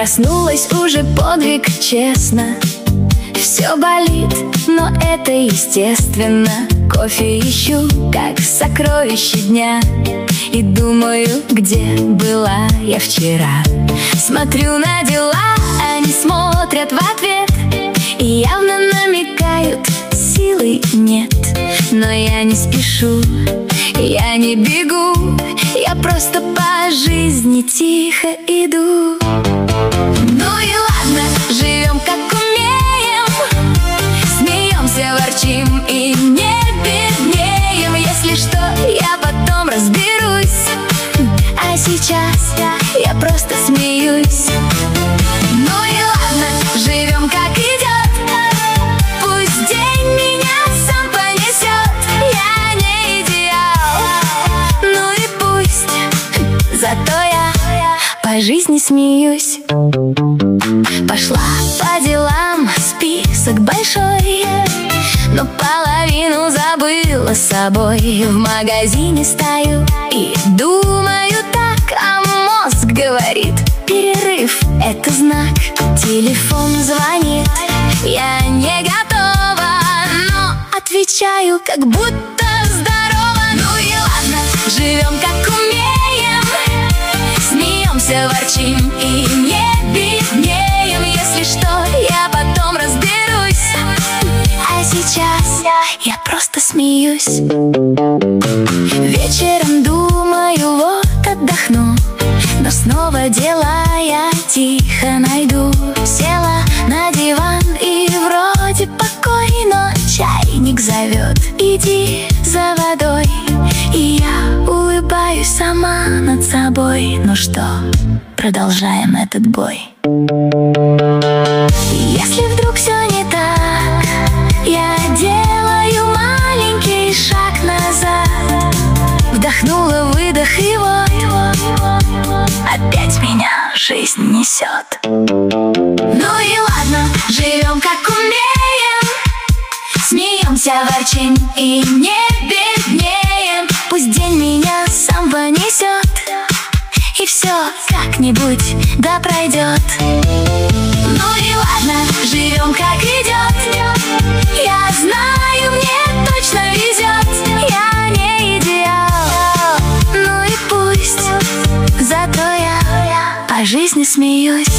Проснулась уже подвиг, честно. Все болит, но это естественно. Кофе ищу, как сокровище дня, и думаю, где была я вчера. Смотрю на дела, они смотрят в ответ и явно намекают, силы нет. Но я не спешу, я не бегу, я просто по жизни тихо иду. Ну и ладно, живем как умеем, смеемся, ворчим и не беднеем. Если что, я потом разберусь, а сейчас я просто смеюсь. Ну и ладно, живем как идет, пусть день меня сам понесет. Я не идеал, ну и пусть, зато я по жизни смеюсь. Пошла по делам, список большой, но половину забыла с собой. В магазине стою и думаю так, а мозг говорит: перерыв — это знак. Телефон звонит, я не готова, но отвечаю, как будто здорова. Ну и ладно, живем как умеем, смеемся, ворчим и не беднеем. Если что, я потом разберусь, а сейчас я просто смеюсь. Вечером думаю, вот отдохну, но снова дела я тихо найду. Села на диван и вроде покой, но чайник зовет: иди за водой. И я улыбаюсь сама над собой. Ну что, продолжаем этот бой. Если вдруг все не так, я делаю маленький шаг назад. Вдохнула, выдох и вот опять меня жизнь несет. Ну и ладно, живем как умеем, смеемся, ворчим и не беднеем. Пусть день меня сам понесет, и все как-нибудь да пройдет. Ну и ладно, живем как идет, я знаю, мне точно везет. Я не идеал, ну и пусть, зато я по жизни смеюсь.